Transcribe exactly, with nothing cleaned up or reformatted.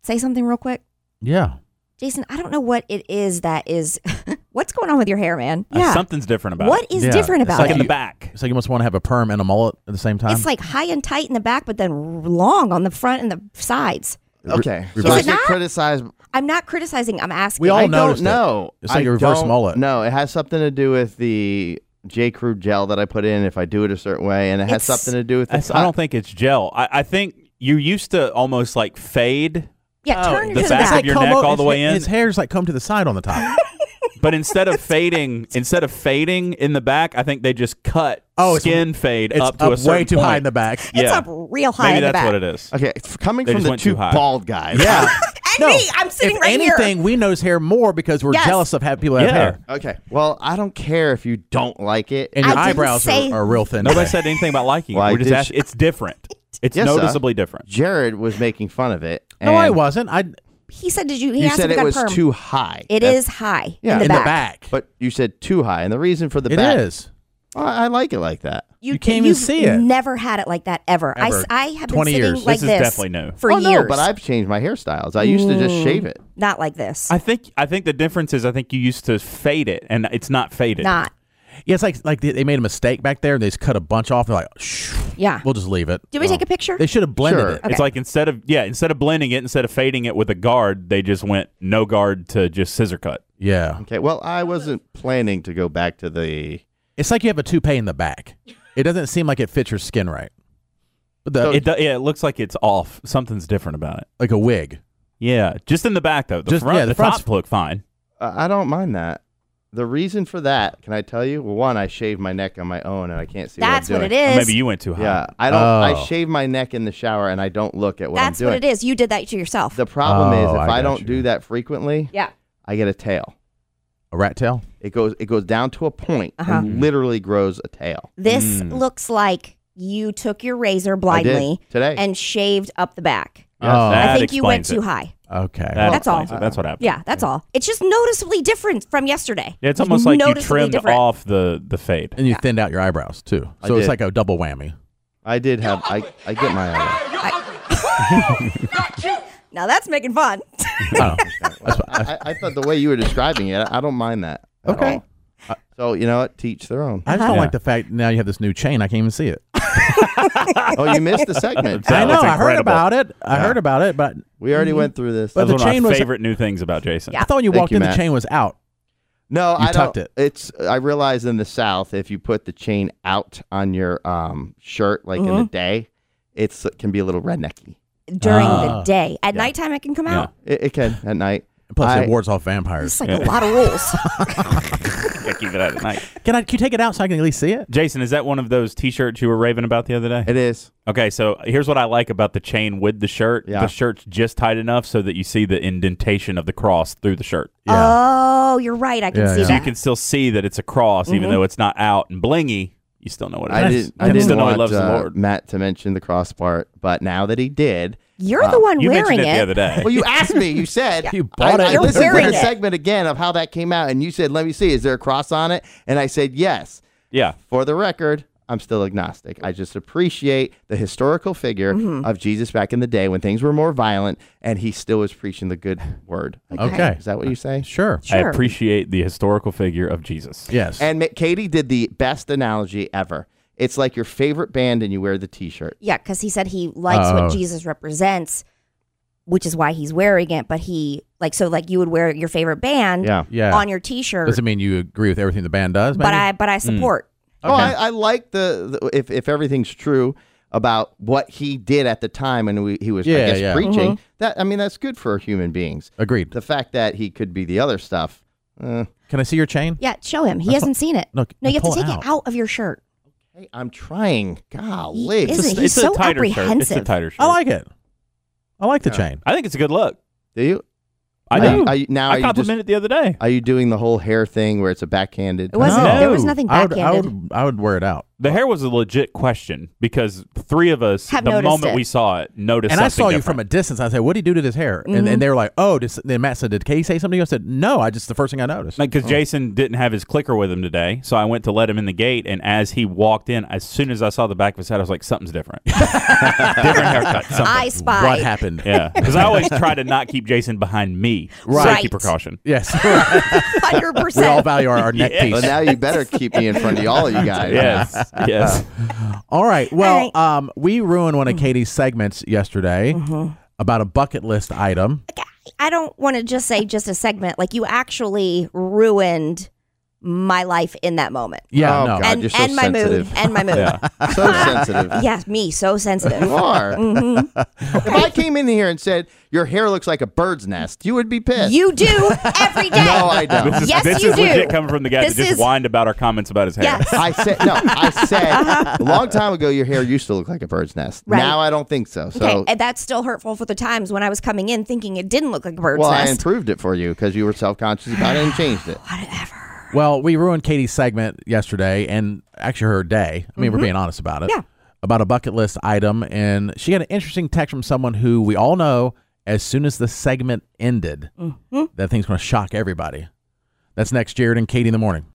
say something real quick? Yeah. Jason, I don't know what it is that is. What's going on with your hair, man? Uh, Yeah. something's different about What it. is Yeah. different It's about Like it? in the back. It's like you must want to have a perm and a mullet at the same time. It's like high and tight in the back, but then long on the front and the sides. Okay. Re- So I Is it should not? criticize. I'm not criticizing. I'm asking. We all I noticed don't it. know. It's like I a reverse don't mullet. No, it has something to do with the J. Crew gel that I put in if I do it a certain way, and it has It's- something to do with the That's- I don't think it's gel. I, I think you used to almost like fade, Yeah, turn the it to the back back. of your Comb neck o- all the his- way in. His hair's like come to the side on the top. but instead of fading, instead of fading in the back, I think they just cut Oh, it's- skin fade It's up to a certain way too point. high in the back. It's Yeah. up real high Maybe in the that's back. what it is. Okay, f- coming They from just the went two too high. bald guys. Yeah. And me, I'm sitting if right here. anything, we notice hair more because we're Yes. jealous of having people have Yeah. hair. Okay. Well, I don't care if you don't like it. And your I didn't eyebrows say- are, are real thin. Nobody today. said anything about liking Well, it. I We're just did asking. sh- It's different. It's Yes, sir. noticeably different. Jared was making fun of it. No, I and wasn't. I He said, "Did you?" He You asked said if it got was perm. too high. It That's- is high Yeah, in the in back. the back. But you said too high, and the reason for the It back. is. I, I like it like that. You, You can't even you've see it. Never had it like that ever. I, Ever. s- I have been twenty sitting years. like This is definitely new. for oh, years. no, but I've changed my hairstyles. I used to just shave it. Not like this. I think. I think the difference is I think you used to fade it, and it's not faded. Not. Yeah, it's like like they, they made a mistake back there and they just cut a bunch off. They're like, shh, Yeah. we'll just leave it. Did we take a picture? They should have blended Sure. it. Okay. It's like instead of yeah, instead of blending it, instead of fading it with a guard, they just went no guard to just scissor cut. Yeah. Okay. Well, I wasn't planning to go back to the. It's like you have a toupee in the back. It doesn't seem like it fits your skin right. But the, It do, yeah, it looks like it's off. Something's different about it. like a wig. Yeah, just in the back though. The Just- front, yeah, the the, front's- top look fine. Uh, I don't mind that. The reason for that, can I tell you? Well, one, I shave my neck on my own, and I can't see That's what I'm what doing. it Or is. maybe you went too high. Yeah, I don't. Oh. I shave my neck in the shower, and I don't look at what That's I'm doing. what it is. You did that to yourself. The problem Oh, is, if I I, got don't you. do that frequently, yeah. I get a tail. A rat tail? It goes. It goes down to a point Uh-huh. and literally grows a tail. This Mm. looks like you took your razor I blindly did today. and shaved up the back. Oh. That I think you went explains too it. high. Okay. That That's all. explains it. That's what happened. Yeah, that's all. It's just noticeably different from yesterday. Yeah, it's almost like you noticeably trimmed different. off the the fade. And you thinned out your eyebrows too. I So it's did. like a double whammy. I did have. I. I get my. Uh, Now that's making fun. I don't know. That's what- I, I thought the way you were describing it, I don't mind that. at Okay. all. Uh, So you know what? Teach their own. I just don't Yeah. like the fact now you have this new chain. I can't even see it. Oh, you missed the segment. That I know. was I heard incredible. about it. I Yeah. heard about it, but We already went through this. But That's the one chain of my was- favorite new things about Jason. Yeah. I thought when you Thank walked you, in, Matt. the chain was out. No, You I tucked don't. it. It's. I realize in the South, if you put the chain out on your um shirt, like in the day, it's it can be a little rednecky. During Ah. the day. At Yeah. nighttime, it can come Yeah. out. It, it can at night. And plus, I- it wards off vampires. It's like Yeah. a lot of rules. Gotta keep it out at night. Can I? Can you take it out so I can at least see it? Jason, is that one of those T-shirts you were raving about the other day? It is. Okay, so here's what I like about the chain with the shirt. Yeah. The shirt's just tight enough so that you see the indentation of the cross through the shirt. Oh, you're right. I can Yeah, see yeah. So you that. can still see that it's a cross, even though it's not out and blingy. You still know what it is. I Nice. didn't. I You didn't still know he want loves the uh, Lord. Matt to mention the cross part, but now that he did, You're Uh, the one You wearing mentioned it, it. the other day. well, you asked me. You said You bought I, it. I You're listened to wearing the it. segment again of how that came out, and you said, "Let me see. Is there a cross on it?" And I said, "Yes." Yeah. For the record, I'm still agnostic. I just appreciate the historical figure Mm-hmm. of Jesus back in the day when things were more violent, and he still was preaching the good word. Okay. Is that what you say? Sure. I Sure. appreciate the historical figure of Jesus. Yes. And Ma- Katie did the best analogy ever. It's like your favorite band, and you wear the T-shirt. Yeah, because he said he likes Oh. what Jesus represents, which is why he's wearing it. But he, like, so like you would wear your favorite band Yeah. yeah. on your T-shirt. Does it mean you agree with everything the band does? but maybe? I, but I support. Oh, Okay. I, I like the, the if if everything's true about what he did at the time and we, he was I Yeah, guess yeah. preaching. That I mean that's good for human beings. Agreed. The fact that he could be the other stuff. Uh, Can I see your chain? Yeah, show him. He hasn't seen it. No, No, you have pull to it take out. it out of your shirt. hey, I'm trying. Golly, He It's isn't a, He's it's a so tighter shirt. It's a apprehensive. tighter shirt. I like it. I like the Yeah. chain. I think it's a good look. do you? I Are do. you- are you- now are I you just complimented it the other day. are you doing the who whole hair thing where it's a backhanded? It wasn't. No. There was nothing I would, I backhanded. would, I would wear it out. The hair was a legit question because three of us, Have the noticed moment it. we saw it, noticed And I something saw you different. from a distance. I said, "What did he do to his hair?" And, and they were like, "Oh." Just, then Matt said, "Did Katie say something?" I said, "No, I just the first thing I noticed." Because Jason didn't have his clicker with him today, so I went to let him in the gate, and as he walked in, as soon as I saw the back of his head, I was like, something's different. different haircut. Something. I spy. What happened? Yeah, because I always try to not keep Jason behind me. Right. Safety precaution. Yes, Hundred we all percent. value our, our neck Yeah. piece. Well, now you better keep me in front of all of you guys. Yes, yes. All right. Well, right. um, we ruined one of Katie's segments yesterday about a bucket list item. I don't want to just say just a segment. Like you actually ruined my life in that moment. Yeah, Oh, no. God. and you're so and my sensitive. mood. And my mood. Yeah. So sensitive. Yes, me, so sensitive. You are. If I came in here and said, your hair looks like a bird's nest, you would be pissed. You do every day. No, I don't. This is, Yes, this you is do. legit coming from the guy This that just is- whined about our comments about his hair. Yes. I said, no, I said a long time ago, your hair used to look like a bird's nest. Right. Now I don't think so. So, Okay, and that's still hurtful for the times when I was coming in thinking it didn't look like a bird's well, I nest. improved it for you because you were self-conscious about it and changed it. Whatever. Well, we ruined Katie's segment yesterday and actually her day. I mean, we're being honest about it. Yeah. About a bucket list item. And she got an interesting text from someone who we all know as soon as the segment ended, that thing's going to shock everybody. That's next, Jared and Katie in the morning.